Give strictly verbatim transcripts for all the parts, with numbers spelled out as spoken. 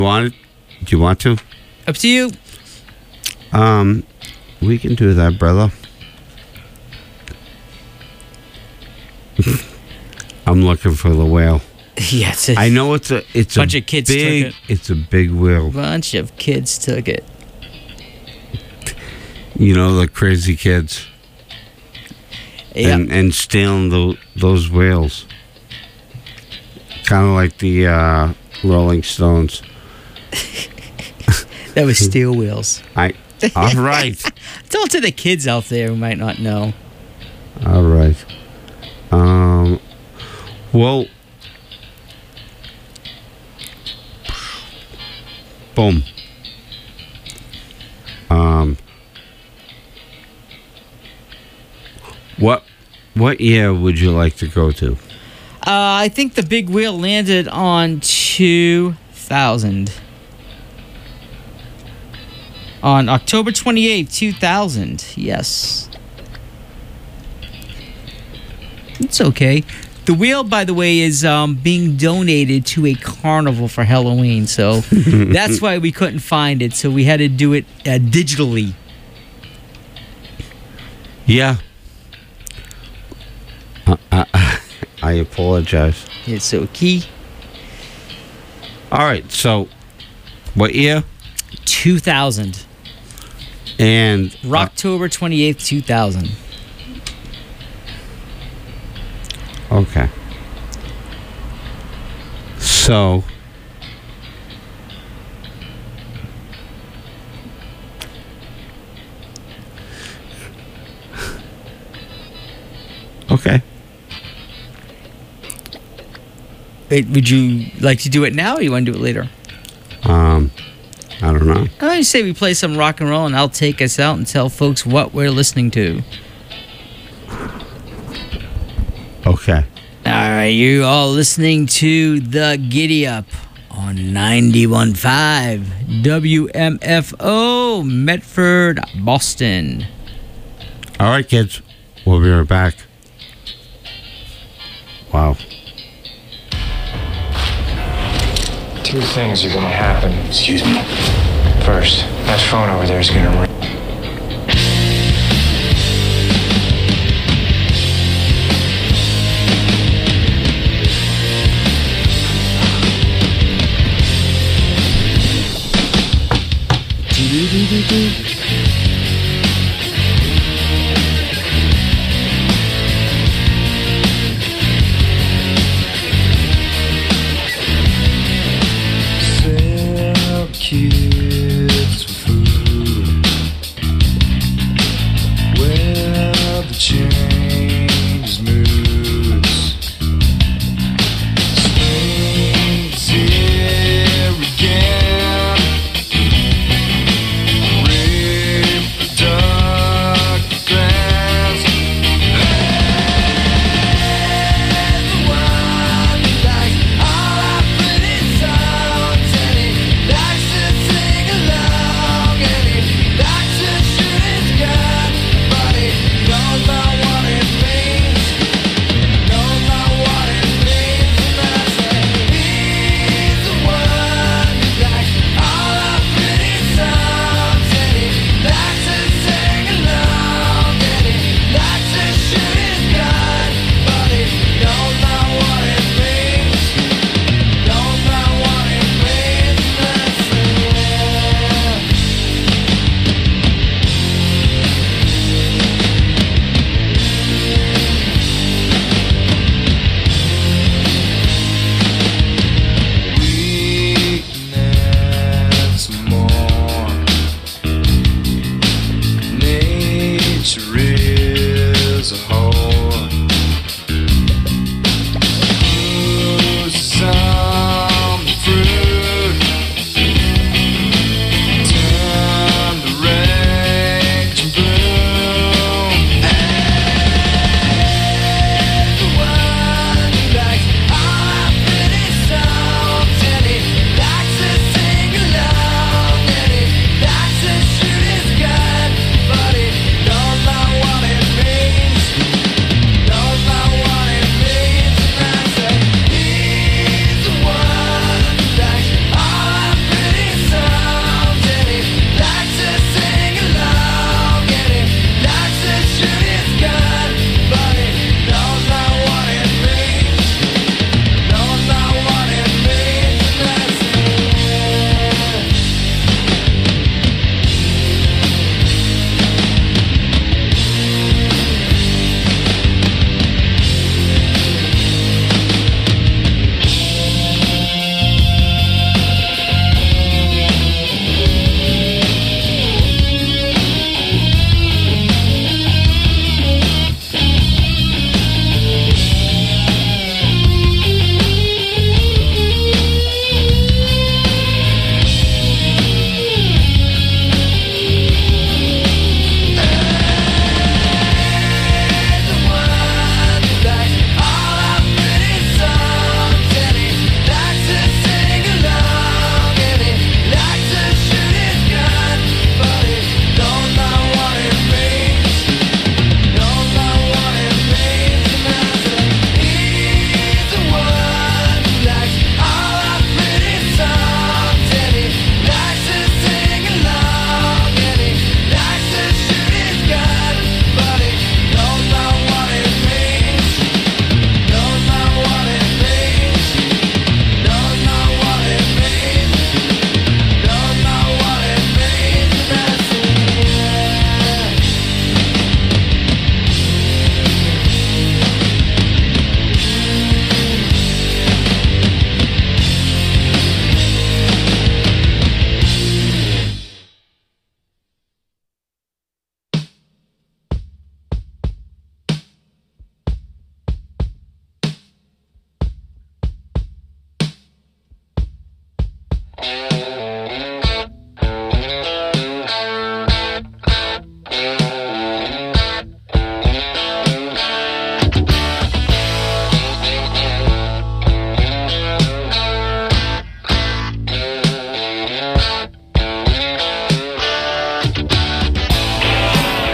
Want it? Do you want to? Up to you. Um, we can do that, brother. I'm looking for the whale. Yes. I know it's a it's bunch a of kids big took it. it's a big whale. Bunch of kids took it. You know, the crazy kids. Yep. And and stealing the, those whales. Kind of like the uh, Rolling Stones. That was steel wheels. I all right. Tell it to the kids out there who might not know. All right. Um. Well. Boom. Um. What what year would you like to go to? Uh, I think the big wheel landed on two thousand. On October twenty-eighth, two thousand. Yes. It's okay. The wheel, by the way, is um, being donated to a carnival for Halloween, so that's why we couldn't find it. So we had to do it uh, digitally. Yeah. Uh, uh, I apologize. It's okay. All right. So, what year? two thousand. And uh, October twenty-eighth, two thousand. okay. So, okay. Wait, would you like to do it now, or you want to do it later? Um, I don't know. I you say we play some rock and roll, and I'll take us out and tell folks what we're listening to. Okay. All right, you all listening to The Giddy Up on ninety-one point five W M F O, Medford, Boston. All right, kids. We'll be right back. Wow. Two things are gonna happen. Excuse me. First, that phone over there is gonna ring. Sell kids for food. Well, the change moods. Spring's here again.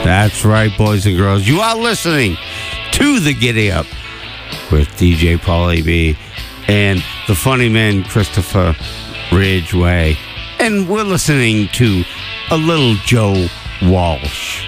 That's right, boys and girls. You are listening to the Giddy Up with D J Paulie B and the funny man Christopher Ridgway. And we're listening to a little Joe Walsh.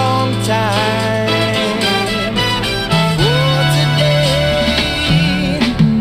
long time. For today,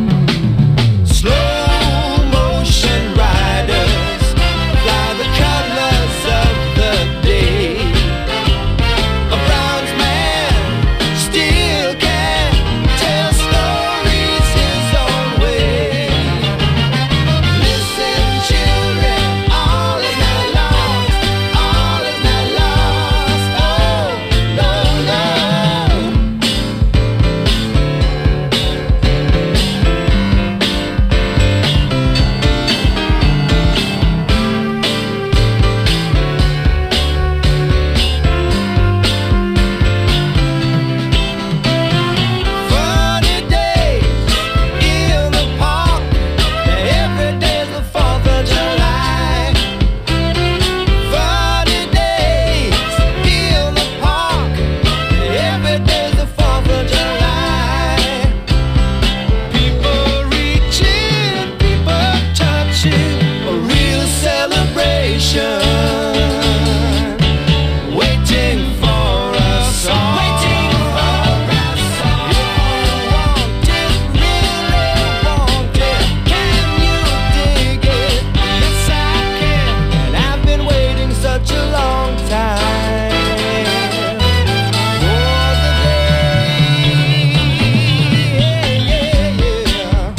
slow motion riders fly the colors of the day. A bronze man still can tell stories his own way. Listen, children, all is not lost, all is not lost. Oh, no, no. Funny days in the park. Every day's the Fourth of July. Funny days in the park. Every day's the Fourth of July. People reaching, people touching, a real celebration. Waiting for us all. Waiting for us all. If you want it, really want it, can you dig it? Yes, I can. And I've been waiting such a long time for the day. Yeah, yeah, yeah.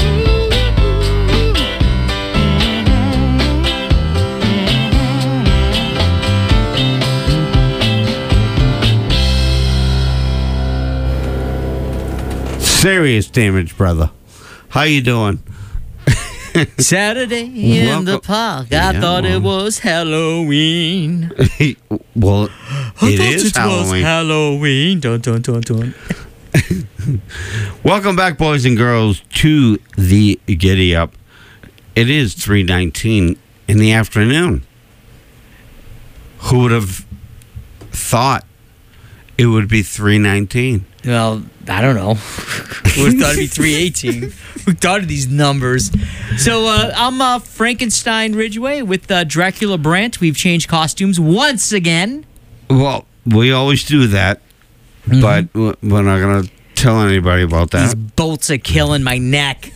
Serious damage, brother. How you doing? Saturday in the Welcome- park. I Yeah, thought it well. was Halloween. Well, I it thought is it was Halloween. Halloween. Dun, dun, dun, dun. Welcome back, boys and girls, to the Giddy Up. It is three nineteen in the afternoon. Who would have thought it would be three nineteen? Well, I don't know. We thought it'd be three eighteen. We thought of these numbers. So uh, I'm uh, Frankenstein Ridgeway with uh, Dracula Brandt. We've changed costumes once again. Well, we always do that, but w- we're not going to tell anybody about These that. bolts are killing my neck.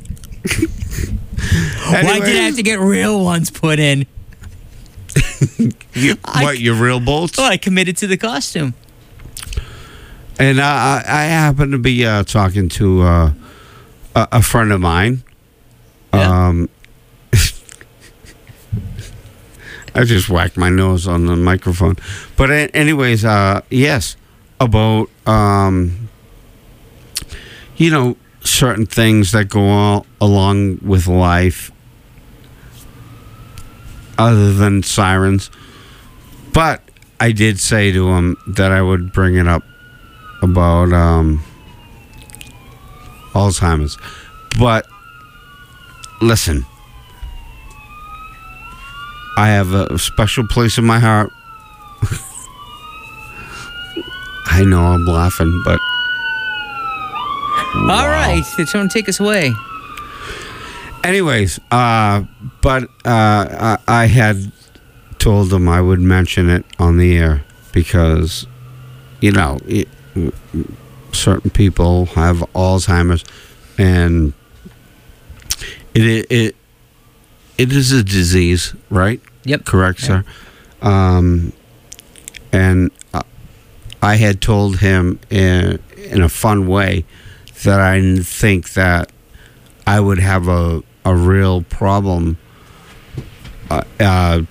Why did I have to get real ones put in? You- what, your real bolts? Oh, I committed to the costume. And uh, I, I happen to be uh, talking to uh, a, a friend of mine. Yeah. Um, I just whacked my nose on the microphone. But a- anyways, uh, yes, about, um, you know, certain things that go all along with life other than sirens. But I did say to him that I would bring it up about um, Alzheimer's. But listen, I have a special place in my heart. I know I'm laughing, but All right, it's going to take us away. anyways, uh, but uh, I, I had told him I would mention it on the air because, you know, it, certain people have Alzheimer's, and it it it is a disease, right? Yep. Correct, sir. Um, and uh, I had told him in, in a fun way that I didn't think that I would have a a real problem. Uh, uh,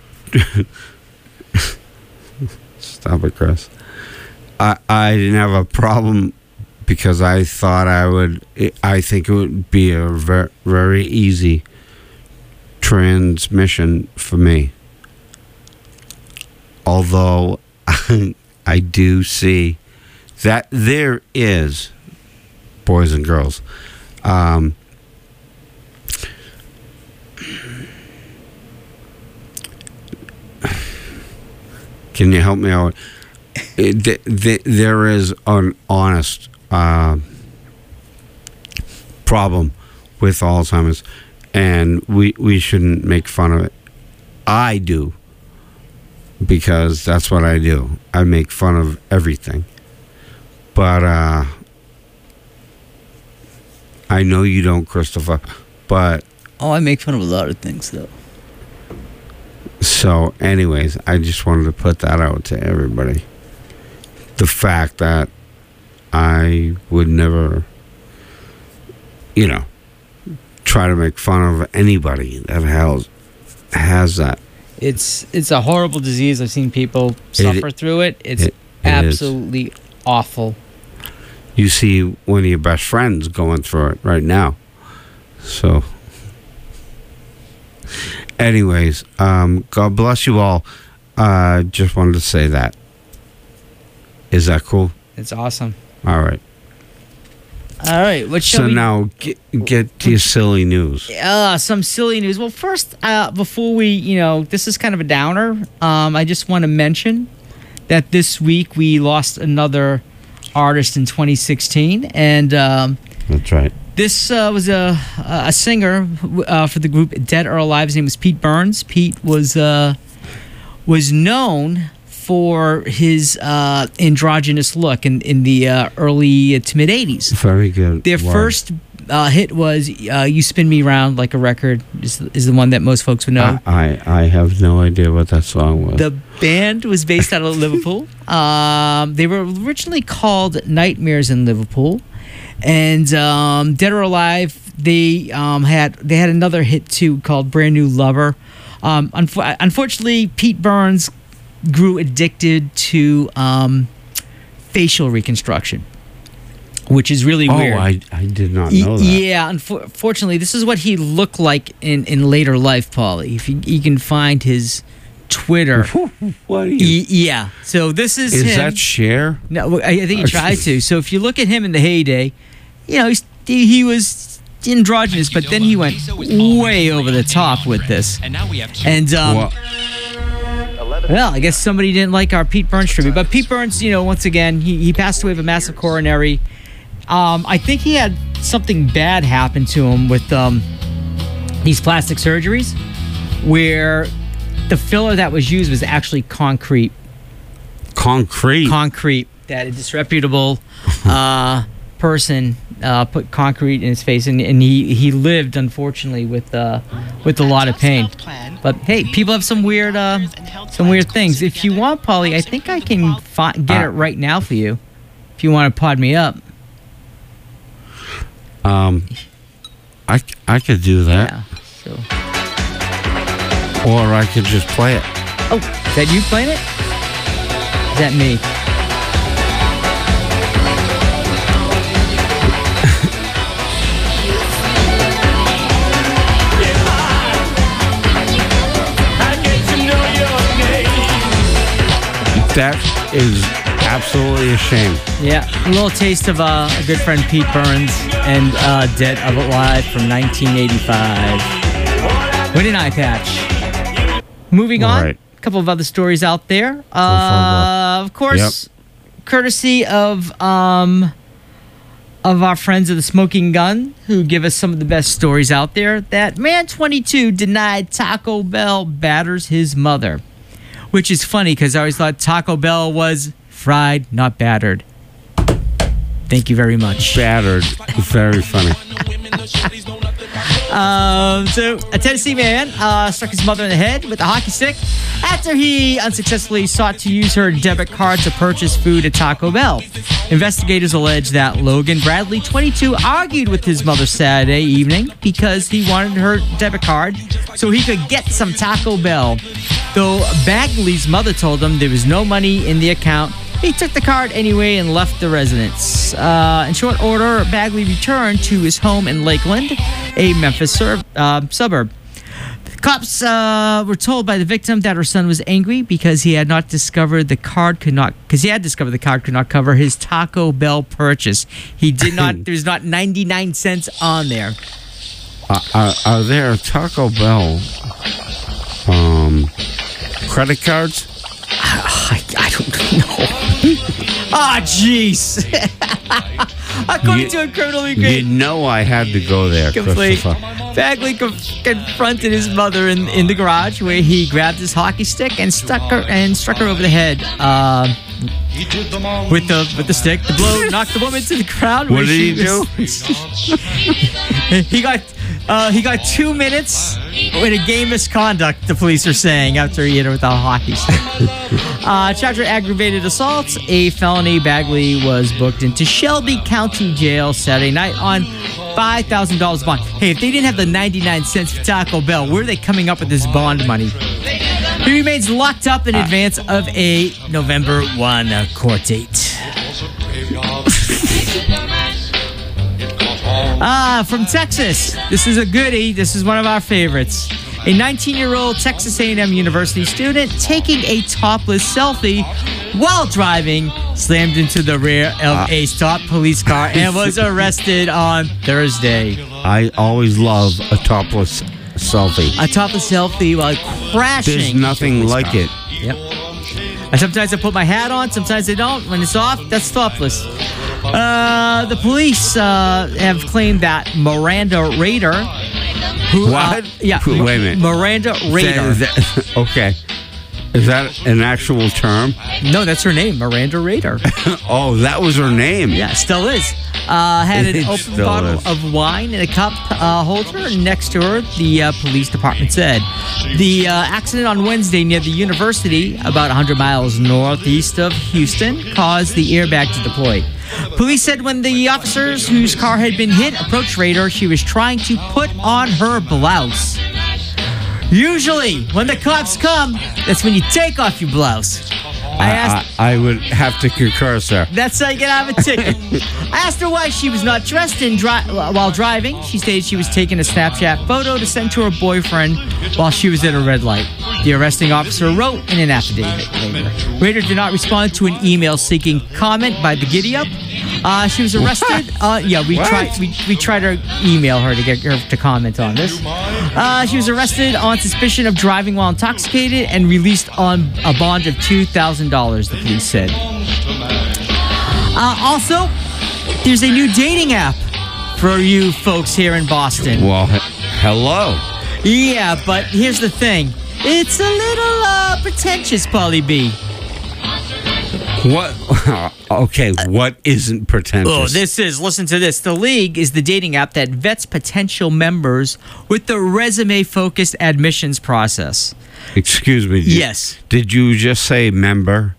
stop it, Chris. I I didn't have a problem because I thought I would. I think it would be a very very easy transmission for me. Although I do see that there is, boys and girls, um, can you help me out? It, th- th- there is an honest uh, problem with because that's what I do. I make fun of everything. But uh, I know you don't, Christopher. But Oh, I make fun of a lot of things, though. so, anyways, I just wanted to put that out to everybody. The fact that I would never, you know, try to make fun of anybody that has has that. It's it's a horrible disease. I've seen people suffer through it. It's it- it absolutely awful. You see one of your best friends going through it right now. So, anyways, um, God bless you all. Uh, just wanted to say that. Is that cool? It's awesome. All right. All right, what shall So we? now get, get to your silly news. Uh, some silly news. Well, first, uh, before we, you know, this is kind of a downer. Um, I just want to mention that this week we lost another artist in twenty sixteen, and um, That's right. this uh, was a a singer uh, for the group Dead or Alive. His name was Pete Burns. Pete was uh, was known for his uh, androgynous look in in the uh, early to mid eighties. Very good. Their Wow. first uh, hit was uh, "You Spin Me Round Like a Record," is, is the one that most folks would know. I, I, I have no idea what that song was. The band was based out of Liverpool. Um, they were originally called Nightmares in Liverpool, and um, Dead or Alive, they um, had they had another hit too called "Brand New Lover." Um, unf- unfortunately, Pete Burns grew addicted to um, facial reconstruction, which is really oh, weird. I, I did not Y- know that. Yeah, unfor- unfortunately, this is what he looked like in, in later life, Paulie. If you, you can find his Twitter. What are you? Y- yeah, so this is Is him. that Cher? No, I, I think he tried to. So if you look at him in the heyday, you know, he's, he was androgynous, but then he went way over the top with this. And now we have two. And um, Well, well, I guess somebody didn't like our Pete Burns tribute. But Pete Burns, you know, once again, he, he passed away of a massive coronary. Um, I think he had something bad happen to him with um, these plastic surgeries, where the filler that was used was actually concrete. concrete. Concrete. That a disreputable uh, person uh, put concrete in his face, and, and he, he lived, unfortunately, with uh, with a lot of pain. But hey, people have some weird uh, some weird things. If you want, Paulie, I think I can fi- get it right now for you. If you want to pod me up. um, I, I could do that. Yeah. So. Or I could just play it. Oh, is that you playing it? Is that me? That is absolutely a shame. Yeah, a little taste of uh, a good friend Pete Burns and uh, Dead of Alive from nineteen eighty-five. With an eye patch. Moving on, Right. a couple of other stories out there. Uh, of course, courtesy of um, of our friends of the Smoking Gun, who give us some of the best stories out there. That man twenty-two denied Taco Bell batters his mother, which is funny because I always thought Taco Bell was fried, not battered. Thank you very much. Battered. Very funny. Um, so, a Tennessee man uh, struck his mother in the head with a hockey stick after he unsuccessfully sought to use her debit card to purchase food at Taco Bell. Investigators allege that Logan Bradley, twenty-two, argued with his mother Saturday evening because he wanted her debit card so he could get some Taco Bell. Though Bagley's mother told him there was no money in the account, he took the card anyway and left the residence. Uh, in short order, Bagley returned to his home in Lakeland, a Memphis sur- uh, suburb. Cops uh, were told by the victim that her son was angry because he had not discovered the card could not because he had discovered the card could not cover his Taco Bell purchase. He did not. There's not ninety-nine cents on there. Uh, are, are there Taco Bell um, credit cards? I, I don't know. Ah, jeez. According You- to a criminal You record, know I had to go there, complete. Christopher. Bagley conf- confronted his mother in, in the garage, where he grabbed his hockey stick and stuck her and struck her over the head uh, with the with the stick. The blow knocked the woman to the ground. What where did she he was- he got uh, he got two minutes with a game misconduct. The police are saying after he hit her with a hockey stick. Uh, chapter aggravated assault, a felony. Bagley was booked into Shelby County Jail Saturday night on five thousand dollars bond. Hey, if they didn't have the ninety-nine cents for Taco Bell, where are they coming up with this bond money? He remains locked up in advance of a November first uh, court date. Ah, from Texas. This is a goodie. This is one of our favorites. A nineteen-year-old Texas A and M University student taking a topless selfie while driving slammed into the rear of a stopped police car and was arrested on Thursday. I always love a topless selfie. A topless selfie while crashing. There's into a nothing police like car. it. Yep. And sometimes I put my hat on, sometimes I don't. When it's off, that's topless. Uh, the police uh, have claimed that Miranda Raider, who What? Uh, yeah, Wait a minute. Miranda Raider. That- that- okay. Is that an actual term? No, that's her name, Miranda Raider. Oh, that was her name. Yeah, still is. Uh, had an It open still bottle is. of wine in a cup uh, holder next to her, the uh, police department said. The uh, accident on Wednesday near the university, about one hundred miles northeast of Houston, caused the airbag to deploy. Police said when the officers whose car had been hit approached Raider, she was trying to put on her blouse. Usually, when the cops come, that's when you take off your blouse. I asked. I, I, I would have to concur, sir. That's how you get out of a ticket. I asked her why she was not dressed in dri- while driving. She stated she was taking a Snapchat photo to send to her boyfriend while she was at a red light. The arresting officer wrote in an affidavit later. Raider did not respond to an email seeking comment by the Giddy Up. Uh, she was arrested. Uh, yeah, we What? tried. We, we tried to email her to get her to comment on this. Uh, she was arrested on suspicion of driving while intoxicated and released on a bond of two thousand dollars. The police said. Uh, also, there's a new dating app for you folks here in Boston. Well, he- hello. Yeah, but here's the thing. It's a little uh, pretentious, Polly B. What? Okay, what isn't pretentious? Oh, this is, listen to this. The League is the dating app that vets potential members with the resume-focused admissions process. Excuse me. did- Yes. Did you just say member?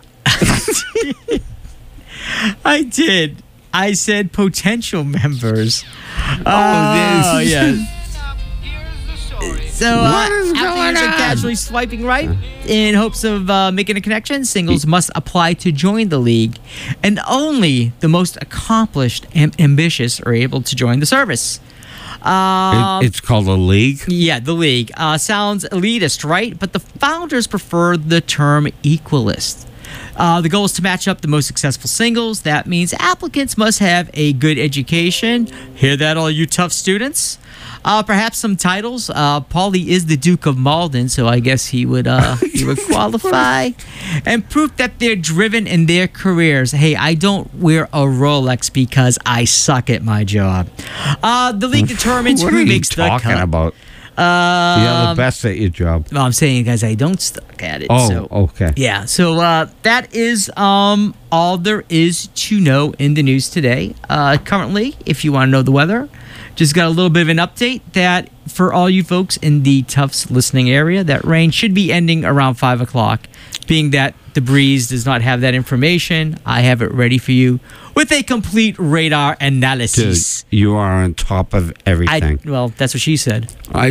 I did. I said potential members. Oh, Oh, this- yes. So, uh, What is after going years of on? casually swiping right in hopes of uh, making a connection, singles must apply to join the league, and only the most accomplished and ambitious are able to join the service. Um, It- it's called a league. yeah, the league. Uh, sounds elitist, right? But the founders prefer the term equalist. Uh, the goal is to match up the most successful singles. That means applicants must have a good education. Hear that, all you tough students? Uh, perhaps some titles. Uh, Paulie is the Duke of Malden, so I guess he would uh, he would qualify. And proof that they're driven in their careers. Hey, I don't wear a Rolex because I suck at my job. Uh, the league determines What who are you makes the talking cut. about? Uh, You're the best at your job. well, I'm saying, guys, I don't suck at it. Oh, so. okay. Yeah, so uh, that is um, all there is to know in the news today. Uh, currently, if you want to know the weather, just got a little bit of an update that for all you folks in the Tufts listening area, that rain should be ending around five o'clock. Being that the breeze does not have that information, I have it ready for you with a complete radar Dude, analysis. you are on top of I, everything. well, that's what she said. I,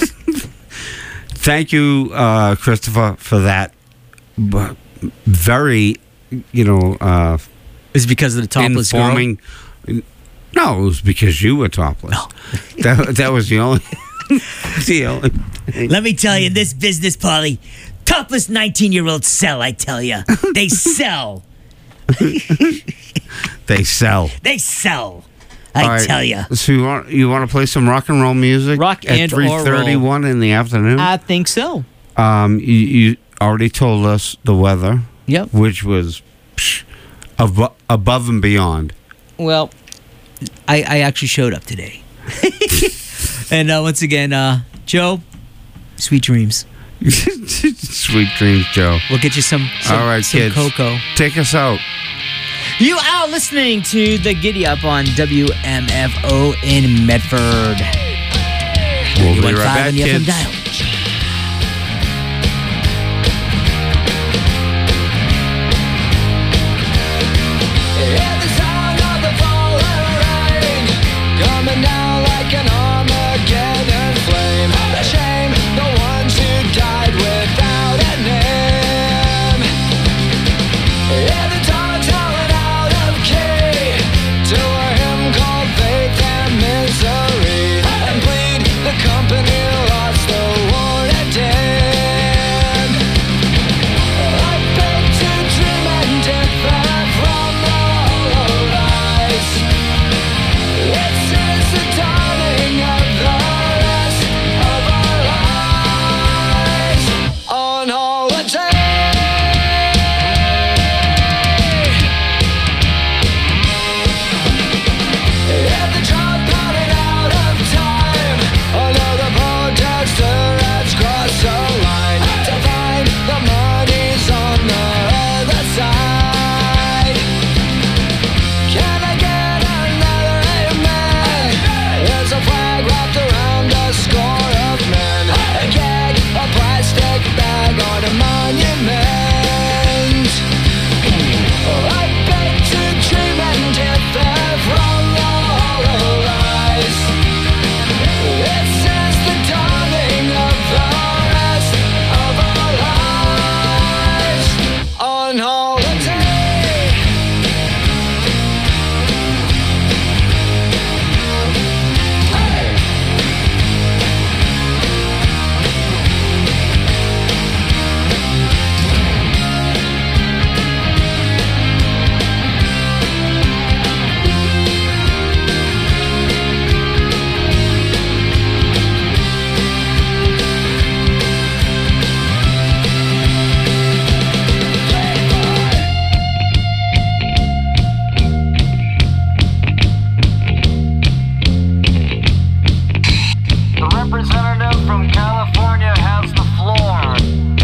thank you, uh, Christopher, for that. b- Very, you know, uh, It's because of the topless girl. informing. No, it was because you were topless. that that was the only. the only. thing. Let me tell you, this business, Polly, topless nineteen-year-olds sell, I tell you. They sell. They sell. They sell. I All right, tell you. So you want you want to play some rock and roll music? Rock at and or three roll. thirty-one in the afternoon. I think so. um, you, you already told us the weather, Yep. which was psh, abo- above and beyond. Well, I, I actually showed up today. And uh, once again, uh, Joe, sweet dreams. Sweet dreams, Joe. We'll get you some, some, All right, some kids. cocoa. Take us out. You are listening to The Giddy Up on W M F O in Medford. We'll be one right five back, on the F M kids. dial. Hear the sound of the falling rain, coming down like an Armageddon flame. The shame, the ones who died without a name. Hear the dogs howling out of key to a hymn called faith and misery, and bleed the company lost the war and dead. I beg to dream and differ from the hollow lies. This is the dawning of the rest of our lives on holiday. Hear the drum pounding out of time. Another protester has crossed the line to find the money's on the other side. Can I get another amen? There's a flag wrapped around a score of men. A gag, a plastic bag on a monument. I beg to dream and differ from the hollow lies. This is the dawning of the rest of our lives on holiday. Hey! The representative from California has the floor.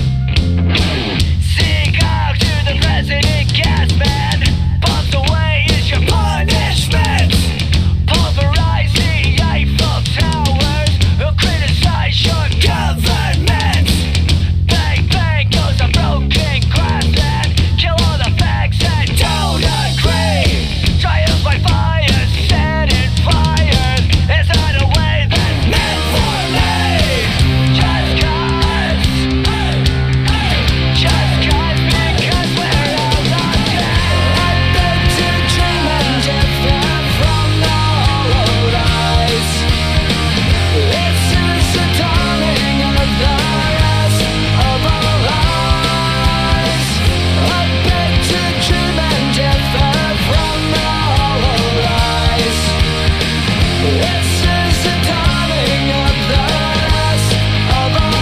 Seek out to the president, gas man. Pumped away is your punishment. Pulverize the Eiffel Towers. Criticize your government. Bang, bang goes a broken glass and kill all the facts that don't agree. Triumph by fire, set in fires. It's not a way that's meant for me. Just cause, just cause, because we're all lost. I beg to dream and differ from the hollow lies. This is the dawning of the rest of our lives. I beg to dream and differ from the hollow lies. This is the dawning of the rest of our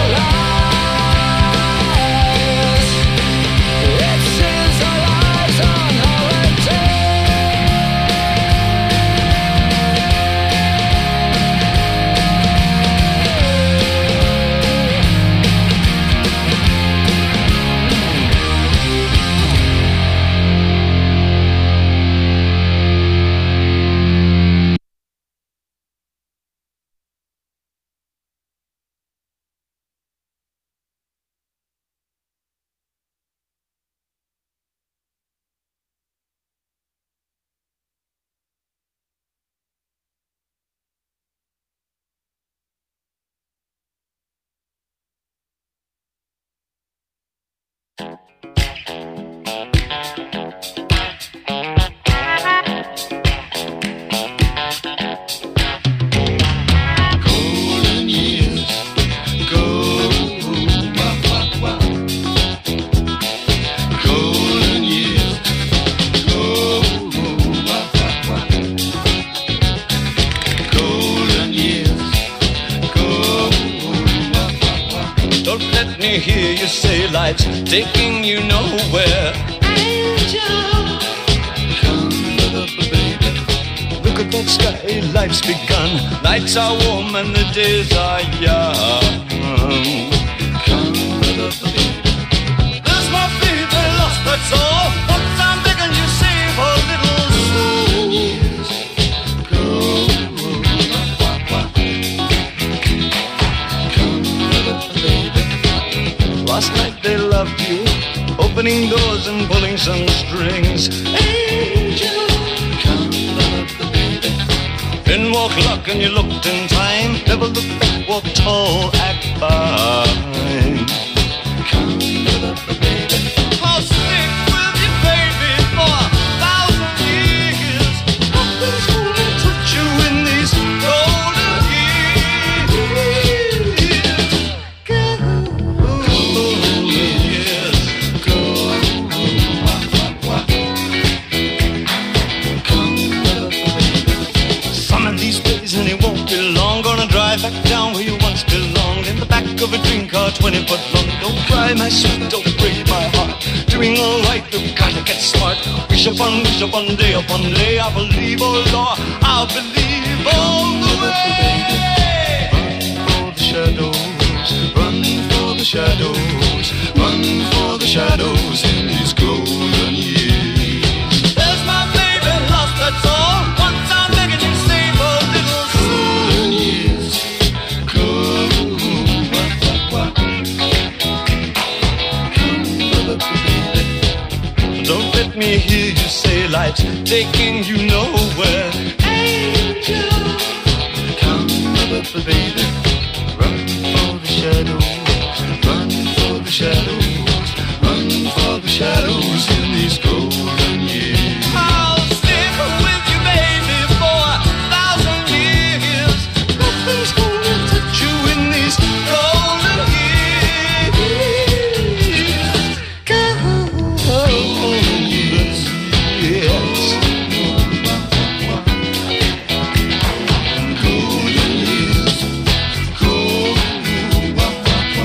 lives. This is our lives on holiday. Golden years go, wah, wah, wah. Golden years go, wah, wah, wah. Golden years go, wah, wah, wah. Don't let me hear you say life's taking you nowhere. Angel, come, little baby. that sky, life's begun. Nights are warm and the days are young. There's my baby lost, that's all. Once I'm begging you, save her little soul. Last night they loved you, opening doors and pulling some strings. Angel, come love the baby. Then walk luck and you looked in time. Never look back, walk tall, act fine. Come love the baby. I'll stick with you, baby, for a thousand years. Nothing's gonna touch you in these golden years. Golden years. Some of these days and it won't be long. Gonna drive back down where you once belonged. In the back of a dream car, twenty foot long. Don't cry, my sweet, don't break my heart. Doing alright, you gotta get smart. Wish upon, wish upon, day upon day. I believe, oh Lord, I believe all the way. Run for the shadows, run for the shadows, run for the shadows in these golden years. There's my baby lost, that's all. Once I'm begging you, save a little soul. Golden years, golden, wah, wah, wah. Come, love the baby. Don't let me hear you say life's taking you nowhere. Angel, come, love the baby. Run for the shadows, run for the shadows, run for the shadows in these golden years. I'll stick with you, baby, for a thousand years. Nothing's gonna touch you in these golden years. Golden years, yes. Golden years, golden,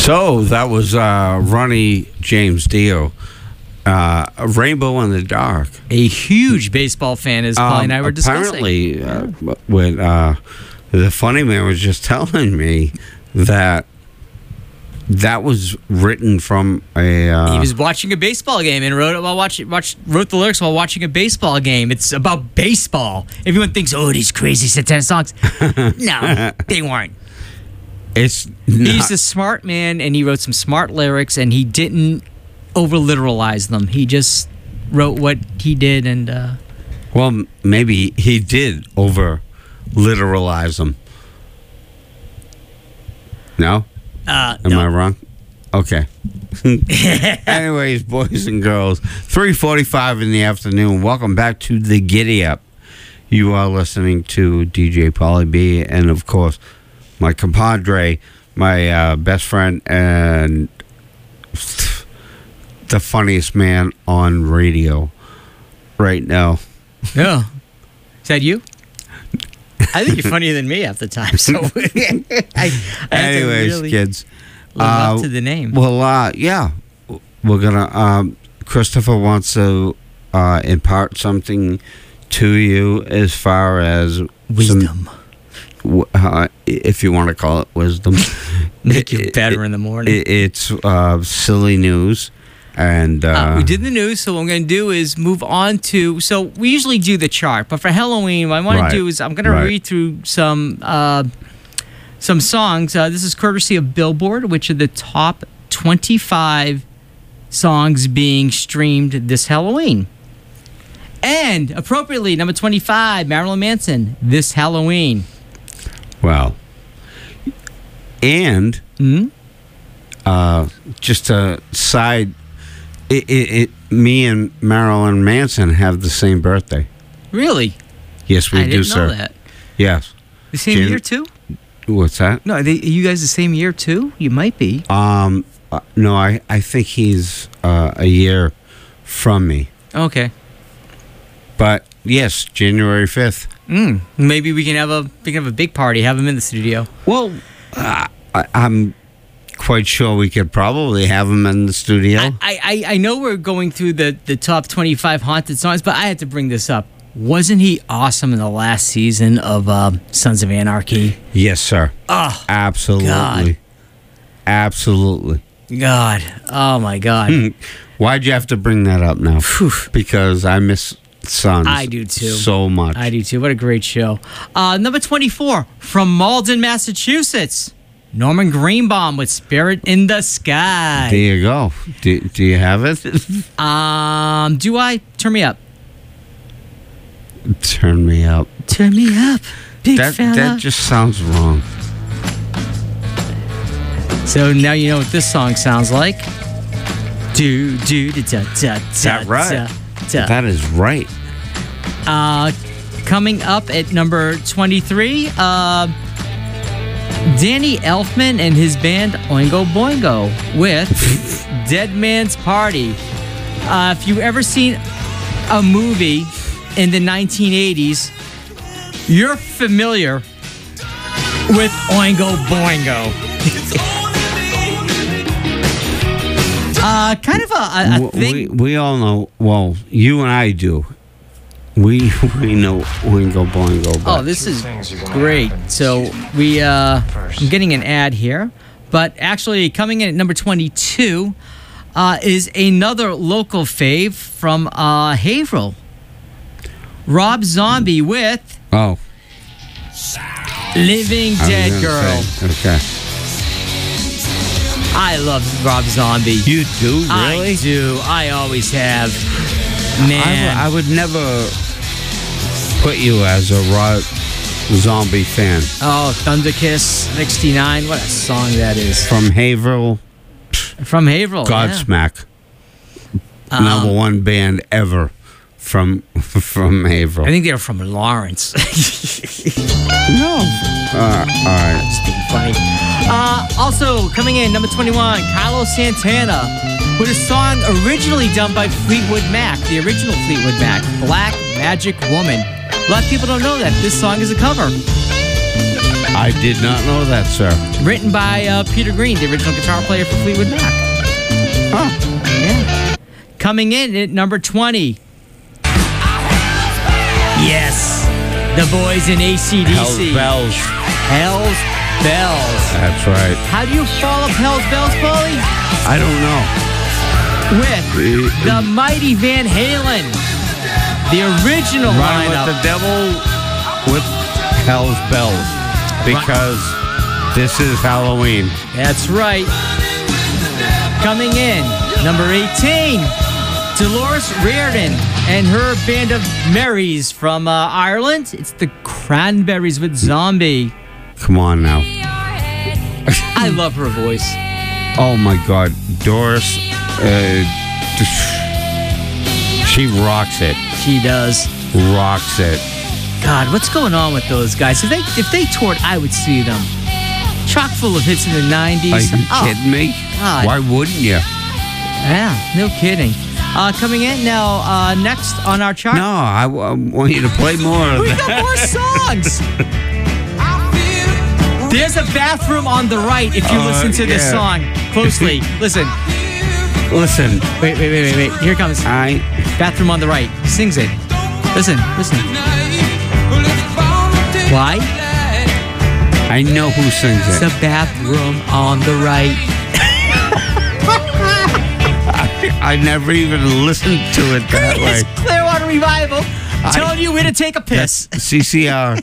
So that was uh, Ronnie James Dio, uh, a Rainbow in the Dark. A huge baseball fan, as Polly and I were discussing. Apparently, uh, when uh, the funny man was just telling me that that was written from a. Uh, He was watching a baseball game and wrote it while watching. Watch, wrote the lyrics while watching a baseball game. It's about baseball. Everyone thinks, "Oh, these crazy satanic songs." No, they weren't. it's not, He's a smart man, and he wrote some smart lyrics, and he didn't over literalize them. He just wrote what he did, and uh, well, m- maybe he did over literalize them. No, uh, am no. I wrong? Okay. Anyways, boys and girls, three forty-five in the afternoon. Welcome back to the Giddy Up. You are listening to D J Pauly B, and of course, my compadre, my uh, best friend, and the funniest man on radio right now. Yeah. Is that you? I think you're funnier than me half the time. So I, I have Anyways, to really kids. live up uh, to the name. Well, uh, yeah, we're gonna. Um, Christopher wants to uh, impart something to you as far as some- Wisdom. w- uh, if you want to call it wisdom. Make you It- better it- in the morning. it- it's uh, silly news, and uh, Uh, we did the news, so what I'm going to do is move on to. So we usually do the chart, but for Halloween, what I want Right. to do is I'm going to Right. read through some uh, some songs. Uh, this is courtesy of Billboard, which are the top twenty-five songs being streamed this Halloween. And appropriately, number twenty-five, Marilyn Manson, This Halloween. well, and Hmm? uh, just a side. It, it, it, me and Marilyn Manson have the same birthday. Really? Yes, we I do, didn't sir. know that. Yes. The same Jan- year, too? What's that? No, are, they, are you guys the same year, too? You might be. Um, uh, no, I, I think he's uh, a year from me. Okay. But yes, January fifth. Mm, maybe we can have a we can have a big party. Have him in the studio. Well, uh, I, I'm quite sure we could probably have him in the studio. I, I, I know we're going through the, the top twenty-five haunted songs, but I had to bring this up. Wasn't he awesome in the last season of uh, Sons of Anarchy? yes, sir. Oh, Absolutely. God. Absolutely. God. Oh, my God. Why'd you have to bring that up now? Phew. Because I miss Sons. I do too. So much. I do too. What a great show. Uh, number twenty-four, from Malden, Massachusetts, Norman Greenbaum with Spirit in the There Sky. you go. Do, do you have it? Um, do I? Turn me up. Turn me up. Turn me up, big That fella. that just sounds wrong. So now you know what this song sounds like. Do do da da da da. That right. da, da. That is right. Uh, coming up at number twenty-three, uh, Danny Elfman and his band Oingo Boingo with Dead Man's Party. Uh, if you've ever seen a movie in the nineteen eighties, you're familiar with Oingo Boingo. uh, kind of a, a, a W- thing. we we all know. Well, you and I do. We we know Oingo Boingo. But Oh, this is things are gonna great. happen. So we, uh, First. I'm getting an ad here, but actually coming in at number twenty-two uh, is another local fave from uh, Haverhill. Rob Zombie with oh, Living I was Dead gonna Girl. say, okay. I love Rob Zombie. You do really? I do. I always have. I, Man. w- I would never put you as a Rob Zombie fan. oh, Thunder Kiss sixty-nine. What a song that is. From Haverhill, From Haverhill. yeah. Godsmack, Um, number one band ever from from Haverhill. I think they're from Lawrence. no. Uh, all right. Just being funny. Uh, also, coming in, number twenty-one, Carlos Santana with a song originally done by Fleetwood Mac, the original Fleetwood Mac, Black Magic Woman. A lot of people don't know that. This song is a cover. I did not know that, sir. Written by uh, Peter Green, the original guitar player for Fleetwood Mac. Huh. Yeah. Coming in at number twenty. Yes. The boys in A C D C. Hell's Bells. Hell's Bells. That's right. How do you follow Hell's Bells, Paulie? I don't know. With the mighty Van Halen. The original Run lineup. with the devil with Hell's Bells. Because this is Halloween. That's right. Coming in, number eighteen, Dolores Reardon and her band of Marys from uh, Ireland. It's the Cranberries with Zombie. Come on now. I love her voice. Oh my God. Doris, uh, she rocks it. She does. Rocks it. God, what's going on with those guys? If they if they toured, I would see them. Chock full of hits in the nineties. Are you Oh, kidding me? God. Why wouldn't you? Yeah, no kidding. Uh, coming in now, uh, next on our chart. No, I, w- I want you to play more of We that. got more songs. There's a bathroom on the right if you Uh, listen to this yeah. song closely. Listen. Listen, Wait, wait, wait, wait, wait. Here it comes. I Bathroom on the right. He sings it. Listen, listen. Why? I know who sings It's it. the bathroom on the right. I never even listened to it that way. It's Clearwater Revival telling you where to take a piss. C C R.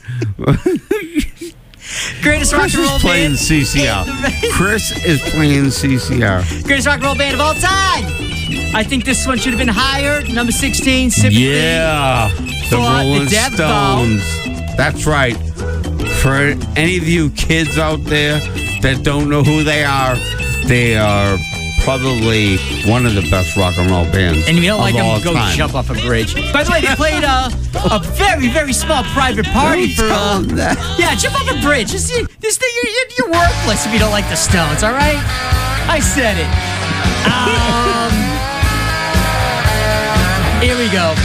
Greatest rock Chris and roll is playing band. C C R. Chris is playing C C R. Greatest rock and roll band of all time. I think this one should have been higher. Number sixteen, Sympathy. Yeah, the For the Rolling devil. Stones. That's right. For any of you kids out there that don't know who they are, they are probably one of the best rock and roll bands. And if you don't like of all them, go time. jump off a bridge. By the way, they played uh, a very, very small private party Don't for. tell Uh, them that. yeah, jump off a bridge. This, this thing, you're, you're worthless if you don't like the Stones. All right, I said it. Um, here we go.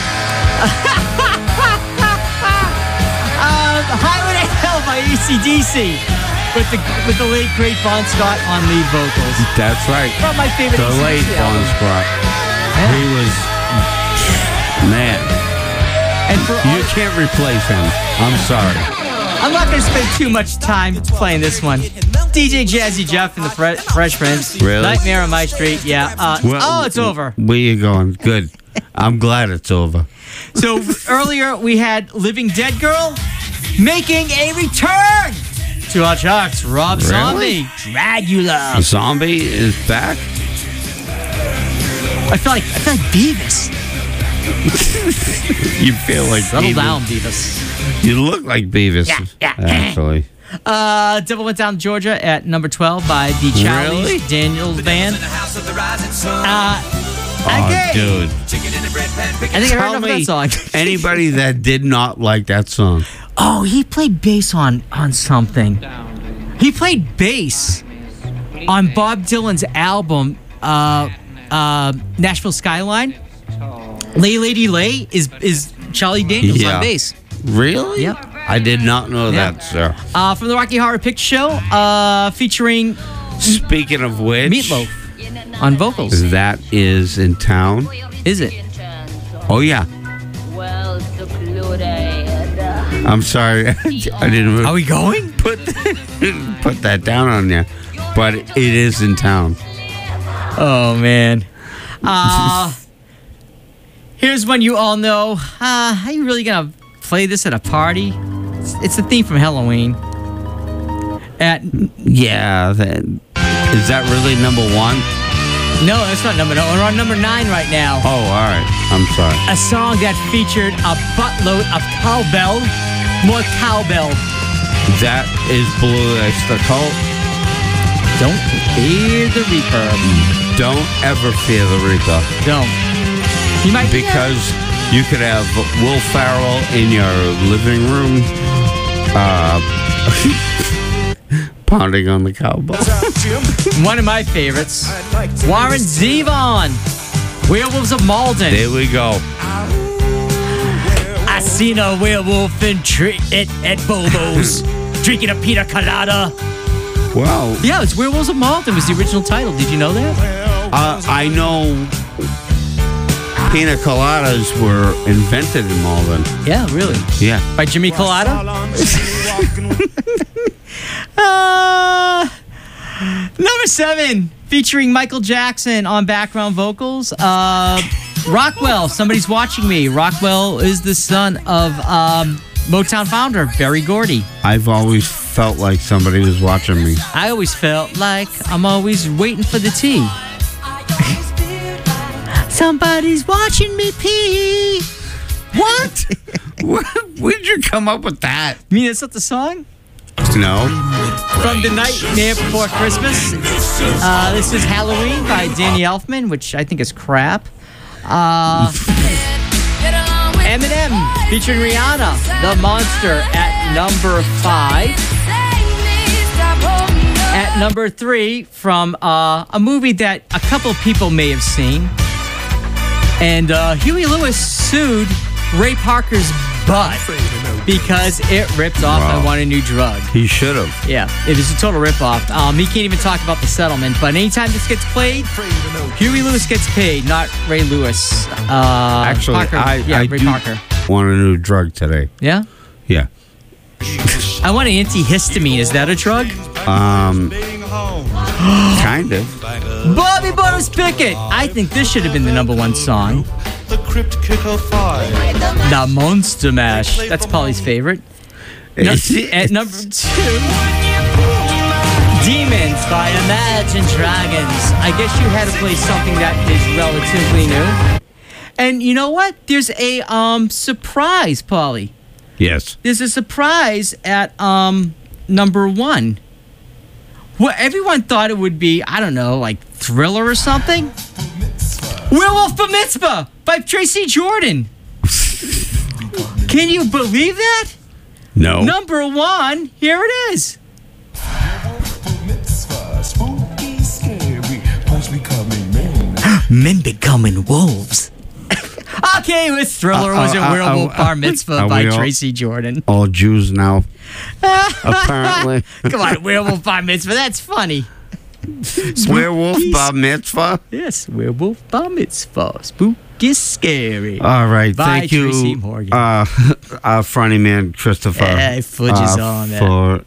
um, Highway to Hell by A C D C with the with the late great Bon Scott on lead vocals. That's right. One of my favorite The A C D C late Bon albums. Scott. Yeah. He was, man, And for all, you can't replace him. I'm sorry. I'm not going to spend too much time playing this one. D J Jazzy Jeff and the Fre- Fresh Prince. Really? Nightmare on My Street. Yeah. Uh, Well, oh, it's over. Where you going? Good. I'm glad it's over. So earlier we had Living Dead Girl making a return to our charts. Rob Really? Zombie, Dragula. Zombie is back. I feel like I feel like Beavis. You feel like Settle Beavis. down, Beavis. You look like Beavis. Yeah, yeah. Actually. Uh, Devil Went Down to Georgia at number twelve by the Charlie Really? Daniels Band. Uh, Oh, okay. dude. I think I heard Tell enough of me that song. anybody that did not like that song. Oh, he played bass on on something. He played bass on Bob Dylan's album, uh, uh, Nashville Skyline. Lay Lady Lay is is Charlie Daniels Yeah. on bass. Really? Yep. I did not know Yeah. that, sir. Uh, from the Rocky Horror Picture Show, uh, featuring Speaking of which, Meatloaf on vocals. that is in town. Is it? Oh, yeah. I'm sorry. I didn't Are we going? put put that down on you. But it is in town. Oh man. Uh here's one you all know. Uh, are you really gonna play this at a party? It's, it's the theme from Halloween. At Yeah. That, is that really number one? no, that's not number no. We're on number nine right now. Oh, all right. I'm sorry. A song that featured a buttload of cowbell, more cowbell. That is Blue Oyster Cult. Don't fear the Reaper. Don't ever fear the Reaper. Don't. You might Because you could have Will Ferrell in your living room uh, pounding on the cowbell. one of my favorites, Warren Zevon, Werewolves of Malden. There we go. I seen a werewolf in tree at, at Bobo's. drinking a pina colada. Well, Yeah, it's Werewolves of Malden was the original title. Did you know that? uh, I know pina coladas were invented in Malden. Yeah, really. Yeah. By Jimmy Colada? Uh, number seven, featuring Michael Jackson on background vocals. Uh, Rockwell, Somebody's Watching Me. Rockwell is the son of um, Motown founder Berry Gordy. I've always felt like somebody was watching me. I always felt like I'm always waiting for the tea. Somebody's watching me pee. What? Where, where'd you come up with that? You mean that's not the song? No. From The Nightmare Before Christmas. Uh, this is Halloween by Danny Elfman, which I think is crap. Uh, Eminem featuring Rihanna, The Monster at number five. At number three, from uh, a movie that a couple people may have seen. And uh, Huey Lewis sued Ray Parker's butt because it ripped off Wow. I Want a New Drug. He should have. Yeah, it was a total ripoff. Um, he can't even talk about the settlement, but anytime this gets played, Huey Lewis gets paid, not Ray Lewis. Uh, Actually, Parker, I, yeah, I Ray do Parker. want a new drug today. Yeah? Yeah. I want an antihistamine. Is that a drug? Um, kind of. Bobby Butters Pickett. I think this should have been the number one song. The Crypt Kicker Five. The Monster Mash. That's Polly's favorite. No, at number two, Demons by Imagine Dragons. I guess you had to play something that is relatively new. And you know what? There's a um surprise, Polly. Yes. There's a surprise at um number one. Well, everyone thought it would be, I don't know, like Thriller or something. Werewolf Bar Mitzvah by Tracy Jordan. Can you believe that? No. Number one, here it is. Men becoming wolves. Okay, with Thriller was a Uh, uh, uh, Werewolf uh, Bar Mitzvah are by we all- Tracy Jordan. All Jews now. Apparently. Come on, Werewolf Bar Mitzvah, that's funny. Werewolf Bar Mitzvah. Yes, Werewolf Bar Mitzvah. Spooky scary. All right. By Thank you, Tracy Morgan. uh, our funny man, Christopher. Hey, fudges uh, on that. for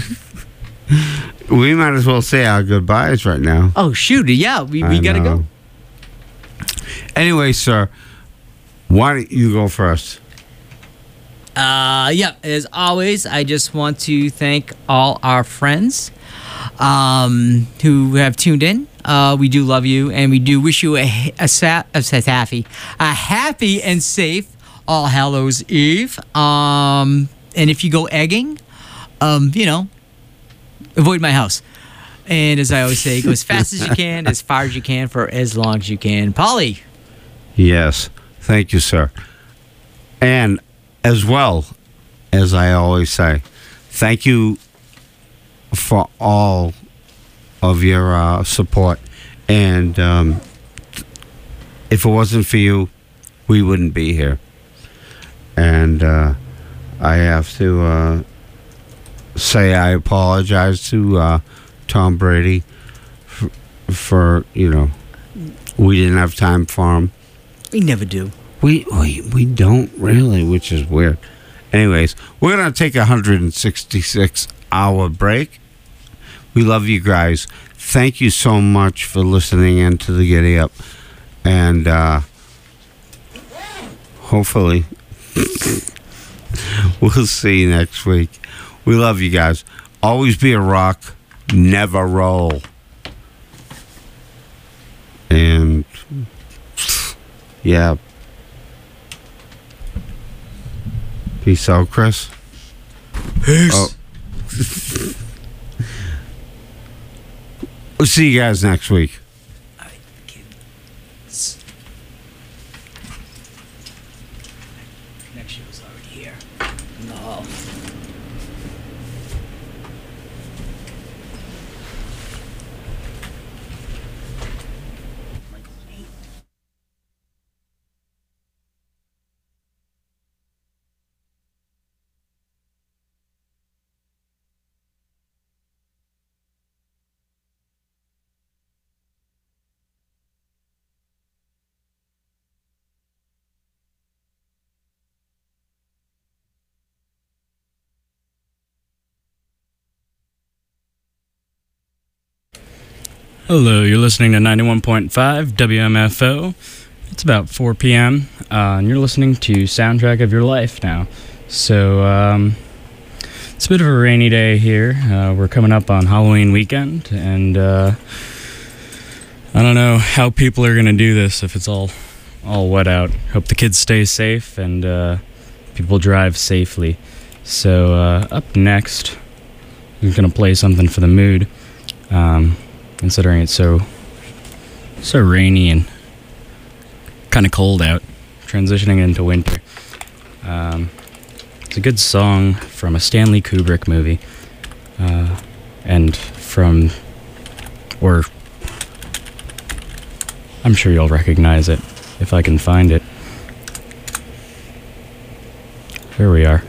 We might as well say our goodbyes right now. Oh, shoot. Yeah, we, we I got to know. go. Anyway, sir, why don't you go first? Uh, yeah, as always, I just want to thank all our friends um, who have tuned in. Uh, we do love you, and we do wish you a, a, sa- a, sa- happy, a happy and safe All Hallows Eve. Um, and if you go egging, um, you know, avoid my house. And as I always say, go as fast as you can, as far as you can, for as long as you can. Polly. Yes. Thank you, sir. And as well, as I always say, thank you for all of your uh, support. And um, if it wasn't for you, we wouldn't be here. And uh, I have to uh, say I apologize to uh, Tom Brady for, for, you know, we didn't have time for him. We never do. We, we we don't really, which is weird. Anyways, we're going to take a one hundred sixty-six hour break. We love you guys. Thank you so much for listening in to the Giddy Up. And uh, hopefully we'll see you next week. We love you guys. Always be a rock, never roll. And yeah. Peace out, Chris. Peace. Oh. We'll see you guys next week. Next show's already here. No. Hello, you're listening to ninety-one point five W M F O. It's about four p.m., uh, and you're listening to Soundtrack of Your Life now. So, um, it's a bit of a rainy day here. Uh, we're coming up on Halloween weekend, and uh, I don't know how people are going to do this if it's all, all wet out. Hope the kids stay safe and uh, people drive safely. So, uh, up next, I'm going to play something for the mood. Um... Considering it's so so rainy and kind of cold out, transitioning into winter. Um, it's a good song from a Stanley Kubrick movie, uh, and from, or I'm sure you'll recognize it if I can find it. Here we are.